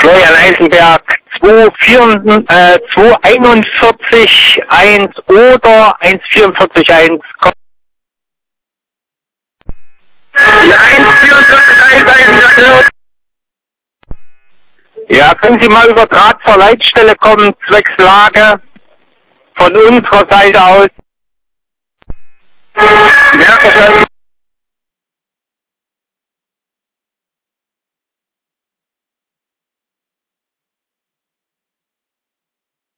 Florian Eisenberg, 241 oder 144.1. Die 144.1 Ja, können Sie mal über Draht zur Leitstelle kommen, zwecks Lage von unserer Seite aus? Ja, verstanden.